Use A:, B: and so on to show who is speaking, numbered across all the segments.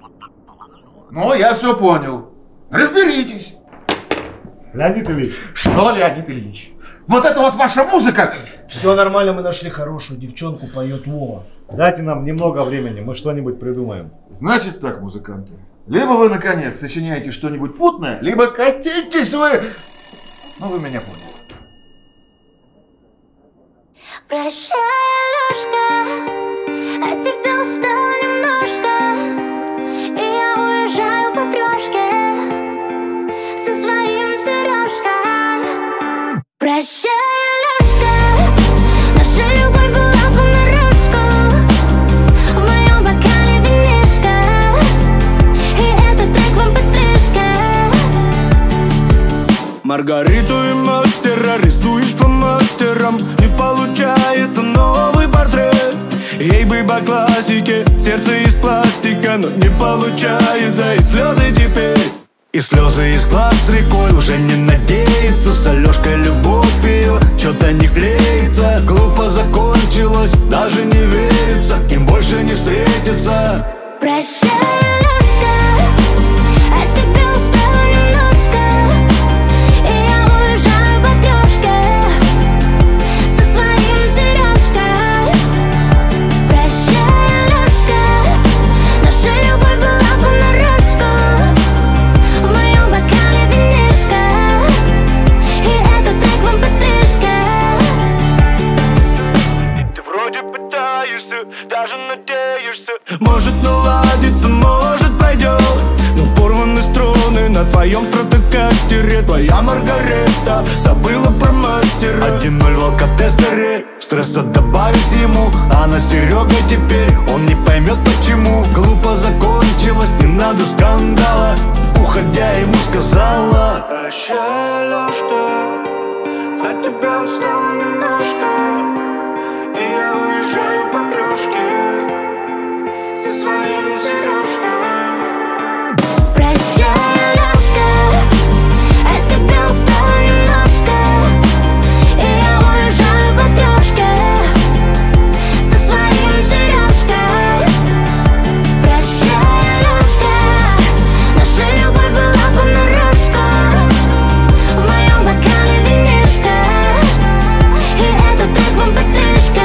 A: Ну, я все понял. Разберитесь.
B: Леонид Ильич.
A: Что, Леонид Ильич? Вот это вот ваша музыка!
C: Все нормально, мы нашли хорошую девчонку, поет Вова.
B: Дайте нам немного времени, мы что-нибудь придумаем.
A: Значит так, музыканты. Либо вы, наконец, сочиняете что-нибудь путное, либо катитесь вы... Ну, вы меня поняли.
D: Прощай, Алёшка, от тебя устала немножко, и я уезжаю по трошке со своим Сережкой. Прощай, Алёшка, наша любовь была понарошку, в моем бокале винишко, и этот трек вам потришка.
E: Маргариту и мастера рисуешь по мастерам, не получается новый портрет. Ей бы по классике, сердце из пластика, но не получается, и слезы теперь. И слезы из глаз рекой, уже не надеется. С Алёшкой любовь ее что-то не клеится. Глупо закончилось, даже не верится, им больше не встретиться.
D: Прощай, Алёшка, от тебя устала немножко, и я уезжаю по трошке со своим Сережкой. Прощай, Алёшка, наша любовь была понарошку, в моем бокале винишко, и этот трек вам потришка.
E: Ты вроде пытаешься, даже надеешься, может наладится, может пойдет, но порваны струны на твоем стратокастере. Твоя Маргарета забыла про мастера. 1-0 в алкотестере, стресса добавить ему, а на Серега теперь он не поймет почему. Глупо закончилось, не надо скандала, уходя ему сказала: прощай, Алёшка, от тебя устала немножко, и я уезжаю по трошке со своим Сережкой.
D: Прощай, Алёшка, от тебя устала немножко, и я уезжаю по трошке со своим Сережкой. Прощай, Алёшка, наша любовь была понарошку, в моем бокале винишко, и этот трек вам потришка.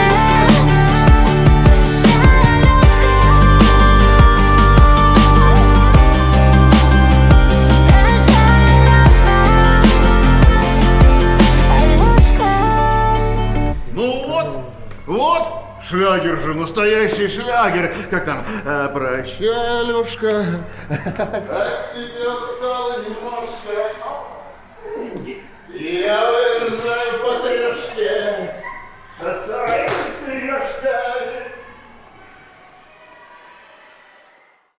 A: Вот, шлягер же, настоящий шлягер. Как там? Прощай, Алёшка. От тебя устала немножко. Я